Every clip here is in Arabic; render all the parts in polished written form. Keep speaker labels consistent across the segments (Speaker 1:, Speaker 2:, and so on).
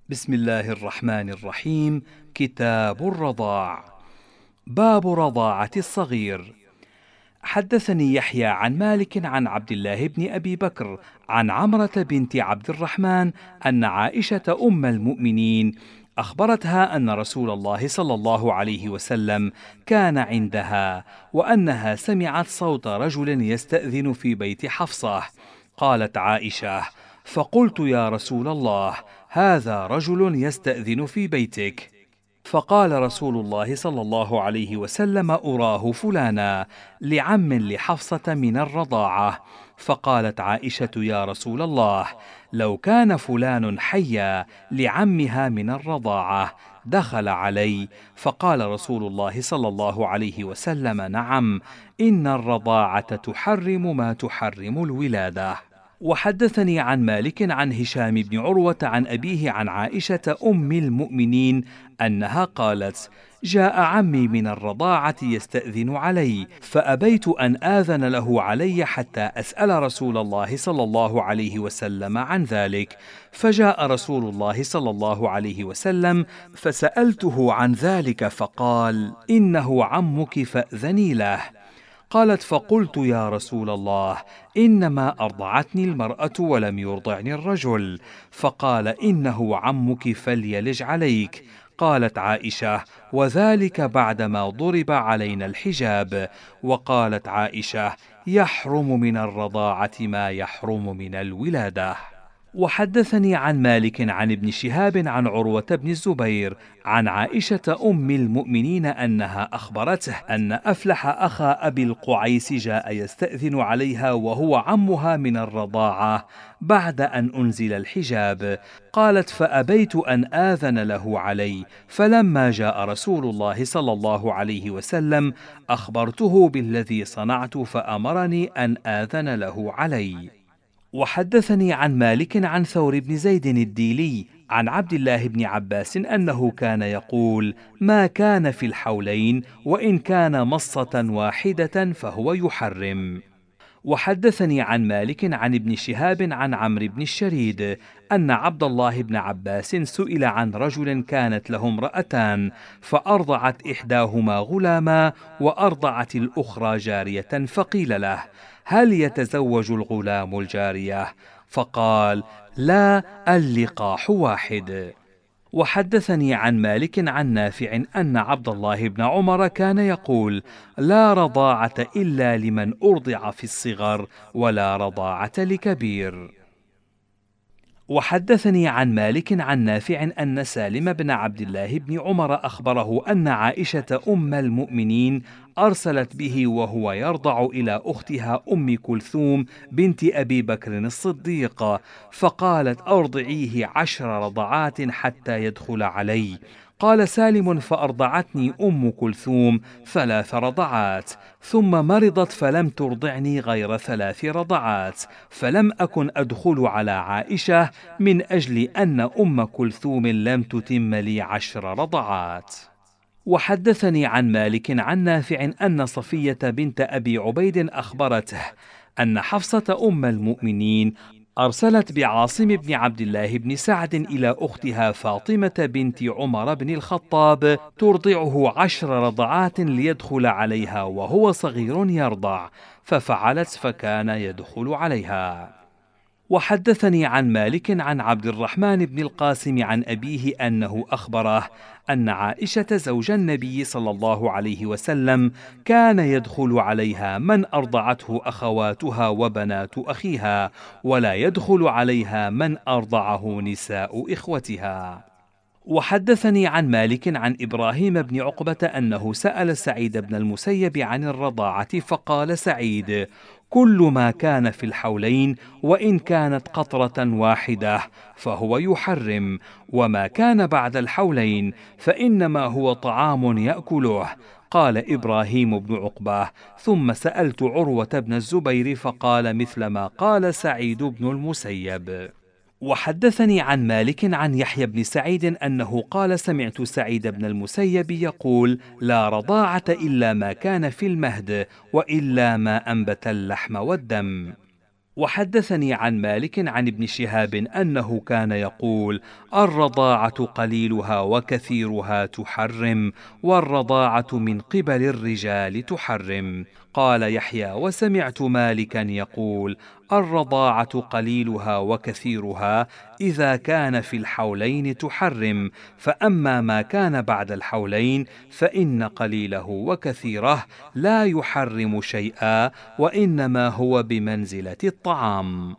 Speaker 1: بسم الله الرحمن الرحيم. كتاب الرضاع. باب رضاعة الصغير. حدثني يحيى عن مالك عن عبد الله بن أبي بكر عن عمرة بنت عبد الرحمن أن عائشة أم المؤمنين أخبرتها أن رسول الله صلى الله عليه وسلم كان عندها، وأنها سمعت صوت رجل يستأذن في بيت حفصة. قالت عائشة: فقلت: يا رسول الله، هذا رجل يستأذن في بيتك. فقال رسول الله صلى الله عليه وسلم: أراه فلانا، لعم لحفصة من الرضاعة. فقالت عائشة: يا رسول الله، لو كان فلان حيا لعمها من الرضاعة دخل علي. فقال رسول الله صلى الله عليه وسلم: نعم، إن الرضاعة تحرم ما تحرم الولادة. وحدثني عن مالك عن هشام بن عروة عن أبيه عن عائشة أم المؤمنين أنها قالت: جاء عمي من الرضاعة يستأذن علي، فأبيت أن آذن له علي حتى أسأل رسول الله صلى الله عليه وسلم عن ذلك. فجاء رسول الله صلى الله عليه وسلم فسألته عن ذلك، فقال: إنه عمك فأذني له. قالت: فقلت: يا رسول الله، إنما أرضعتني المرأة ولم يرضعني الرجل. فقال: إنه عمك فليلج عليك. قالت عائشة: وذلك بعدما ضرب علينا الحجاب. وقالت عائشة: يحرم من الرضاعة ما يحرم من الولادة. وحدثني عن مالك عن ابن شهاب عن عروة بن الزبير عن عائشة أم المؤمنين أنها أخبرته أن أفلح أخا أبي القعيس جاء يستأذن عليها وهو عمها من الرضاعة بعد أن أنزل الحجاب. قالت: فأبيت أن آذن له علي، فلما جاء رسول الله صلى الله عليه وسلم أخبرته بالذي صنعت فأمرني أن آذن له علي. وحدثني عن مالك عن ثور بن زيد الديلي عن عبد الله بن عباس أنه كان يقول: ما كان في الحولين وإن كان مصة واحدة فهو يحرم. وحدثني عن مالك عن ابن شهاب عن عمرو بن الشريد أن عبد الله بن عباس سئل عن رجل كانت له امرأتان، فأرضعت إحداهما غلاما وأرضعت الأخرى جارية، فقيل له: هل يتزوج الغلام الجارية؟ فقال: لا، اللقاح واحد. وحدثني عن مالك عن نافع أن عبد الله بن عمر كان يقول: لا رضاعة إلا لمن أرضع في الصغر، ولا رضاعة لكبير. وحدثني عن مالك عن نافع أن سالم بن عبد الله بن عمر أخبره أن عائشة أم المؤمنين أرسلت به وهو يرضع إلى أختها أم كلثوم بنت أبي بكر الصديق، فقالت: أرضعيه 10 رضعات حتى يدخل علي. قال سالم: فأرضعتني أم كلثوم 3 رضعات، ثم مرضت فلم ترضعني غير 3 رضعات، فلم أكن أدخل على عائشة من أجل أن أم كلثوم لم تتم لي 10 رضعات. وحدثني عن مالك عن نافع أن صفية بنت أبي عبيد أخبرته أن حفصة أم المؤمنين أرسلت بعاصم بن عبد الله بن سعد إلى أختها فاطمة بنت عمر بن الخطاب ترضعه 10 رضعات ليدخل عليها وهو صغير يرضع، ففعلت فكان يدخل عليها. وحدثني عن مالك عن عبد الرحمن بن القاسم عن أبيه أنه أخبره أن عائشة زوج النبي صلى الله عليه وسلم كان يدخل عليها من أرضعته أخواتها وبنات أخيها، ولا يدخل عليها من أرضعه نساء إخوتها. وحدثني عن مالك عن إبراهيم بن عقبة أنه سأل سعيد بن المسيب عن الرضاعة، فقال سعيد: كل ما كان في الحولين وإن كانت قطرة واحدة فهو يحرم، وما كان بعد الحولين فإنما هو طعام يأكله. قال إبراهيم بن عقبة: ثم سألت عروة بن الزبير فقال مثل ما قال سعيد بن المسيب. وحدثني عن مالك عن يحيى بن سعيد أنه قال: سمعت سعيد بن المسيب يقول: لا رضاعة إلا ما كان في المهد، وإلا ما أنبت اللحم والدم. وحدثني عن مالك عن ابن شهاب أنه كان يقول: الرضاعة قليلها وكثيرها تحرم، والرضاعة من قبل الرجال تحرم. قال يحيى: وسمعت مالكا يقول: الرضاعة قليلها وكثيرها إذا كان في الحولين تحرم، فأما ما كان بعد الحولين فإن قليله وكثيره لا يحرم شيئا، وإنما هو بمنزلة الطعام.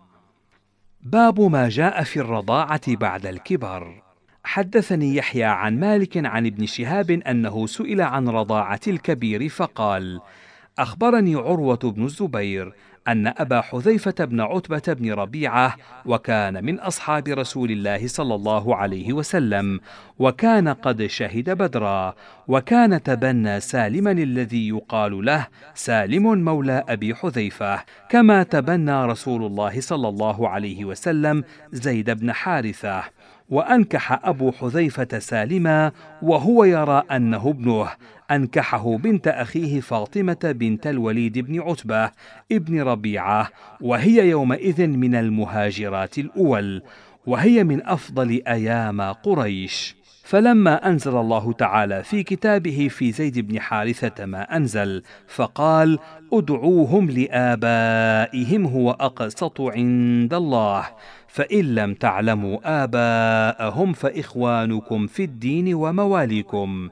Speaker 1: باب ما جاء في الرضاعة بعد الكبر. حدثني يحيى عن مالك عن ابن شهاب أنه سئل عن رضاعة الكبير فقال: أخبرني عروة بن الزبير أن أبا حذيفة بن عتبة بن ربيعة، وكان من أصحاب رسول الله صلى الله عليه وسلم، وكان قد شهد بدرا، وكان تبنى سالما الذي يقال له سالم مولى أبي حذيفة، كما تبنى رسول الله صلى الله عليه وسلم زيد بن حارثة. وأنكح أبو حذيفة سالما وهو يرى أنه ابنه، أنكحه بنت أخيه فاطمة بنت الوليد بن عتبة ابن ربيعة، وهي يومئذ من المهاجرات الأول، وهي من أفضل أيام قريش. فلما أنزل الله تعالى في كتابه في زيد بن حارثة ما أنزل، فقال: ادعوهم لآبائهم هو أقسط عند الله، فإن لم تعلموا آباءهم فإخوانكم في الدين ومواليكم.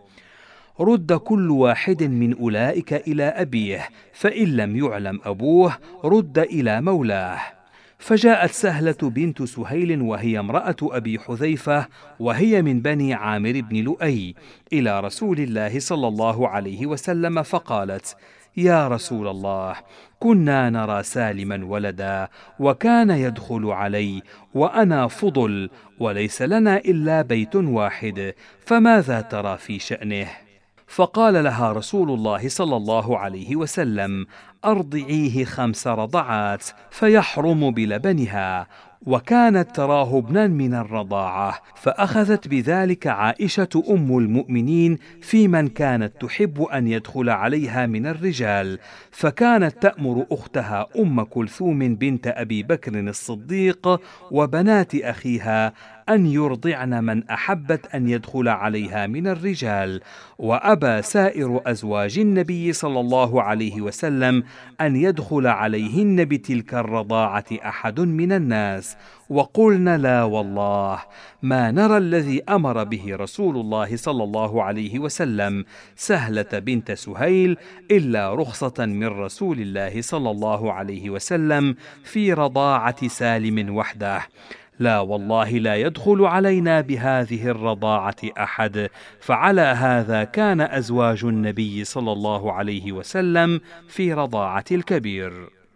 Speaker 1: رد كل واحد من أولئك إلى أبيه، فإن لم يعلم أبوه رد إلى مولاه. فجاءت سهلة بنت سهيل وهي امرأة أبي حذيفة، وهي من بني عامر بن لؤي، إلى رسول الله صلى الله عليه وسلم، فقالت: يا رسول الله، كنا نرى سالما ولدا، وكان يدخل علي، وأنا فضل، وليس لنا إلا بيت واحد، فماذا ترى في شأنه؟ فقال لها رسول الله صلى الله عليه وسلم: أرضعيه 5 رضعات فيحرم بلبنها. وكانت تراه ابنا من الرضاعة، فأخذت بذلك عائشة أم المؤمنين في من كانت تحب أن يدخل عليها من الرجال، فكانت تأمر أختها أم كلثوم بنت أبي بكر الصديق وبنات أخيها أن يرضعن من أحبت أن يدخل عليها من الرجال، وأبى سائر أزواج النبي صلى الله عليه وسلم أن يدخل عليهن بتلك الرضاعة أحد من الناس، وقلن: لا والله، ما نرى الذي أمر به رسول الله صلى الله عليه وسلم سهلة بنت سهيل إلا رخصة من رسول الله صلى الله عليه وسلم في رضاعة سالم وحده. لا والله، لا يدخل علينا بهذه الرضاعة أحد. فعلى هذا كان أزواج النبي صلى الله عليه وسلم في رضاعة الكبير.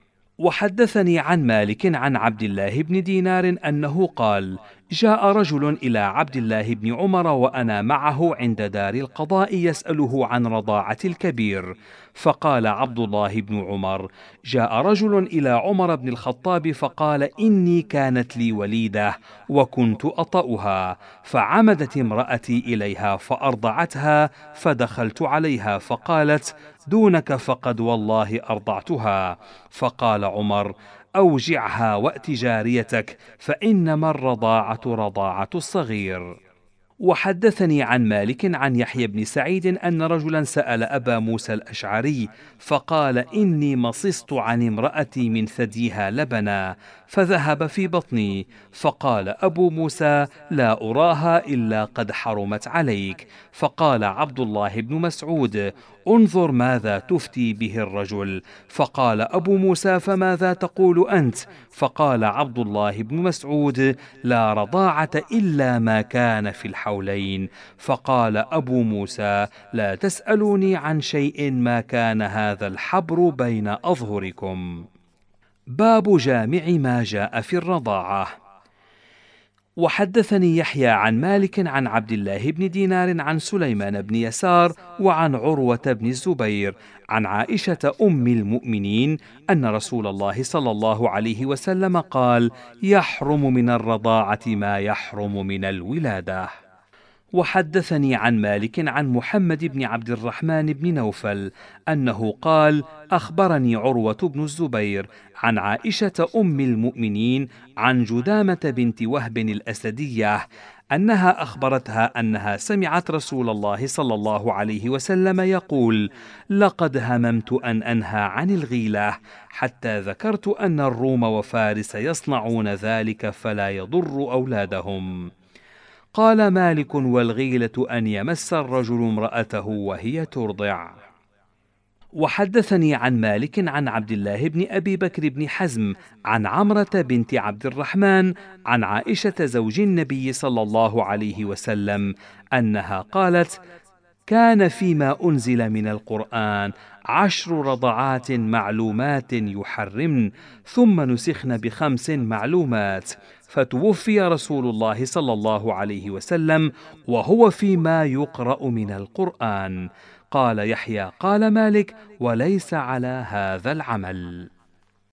Speaker 1: وحدثني عن مالك عن عبد الله بن دينار أنه قال: جاء رجل إلى عبد الله بن عمر وأنا معه عند دار القضاء يسأله عن رضاعة الكبير، فقال عبد الله بن عمر: جاء رجل إلى عمر بن الخطاب فقال: إني كانت لي وليدة وكنت أطأها، فعمدت امرأتي إليها فأرضعتها، فدخلت عليها فقالت: دونك، فقد والله أرضعتها. فقال عمر: أوجعها وأت جاريتك، فإنما الرضاعة رضاعة الصغير. وحدثني عن مالك عن يحيى بن سعيد أن رجلا سأل أبا موسى الأشعري فقال: إني مصصت عن امرأتي من ثديها لبنا، فذهب في بطني. فقال أبو موسى: لا أراها إلا قد حرمت عليك. فقال عبد الله بن مسعود: انظر ماذا تفتي به الرجل. فقال أبو موسى: فماذا تقول أنت؟ فقال عبد الله بن مسعود: لا رضاعة إلا ما كان في الحولين. فقال أبو موسى: لا تسألوني عن شيء ما كان هذا الحبر بين أظهركم. باب جامع ما جاء في الرضاعة. وحدثني يحيى عن مالك عن عبد الله بن دينار عن سليمان بن يسار وعن عروة بن الزبير عن عائشة أم المؤمنين أن رسول الله صلى الله عليه وسلم قال: يحرم من الرضاعة ما يحرم من الولادة. وحدثني عن مالك عن محمد بن عبد الرحمن بن نوفل أنه قال: أخبرني عروة بن الزبير عن عائشة أم المؤمنين عن جدامة بنت وهب الأسدية أنها أخبرتها أنها سمعت رسول الله صلى الله عليه وسلم يقول: لقد هممت أن أنهى عن الغيلة حتى ذكرت أن الروم وفارس يصنعون ذلك فلا يضر أولادهم. قال مالك: والغيلة أن يمس الرجل امرأته وهي ترضع. وحدثني عن مالك عن عبد الله بن أبي بكر بن حزم عن عمرة بنت عبد الرحمن عن عائشة زوج النبي صلى الله عليه وسلم أنها قالت: كان فيما أنزل من القرآن 10 رضعات معلومات يحرمن، ثم نسخن ب5 معلومات، فتوفي رسول الله صلى الله عليه وسلم وهو فيما يقرأ من القرآن. قال يحيى: قال مالك: وليس على هذا العمل.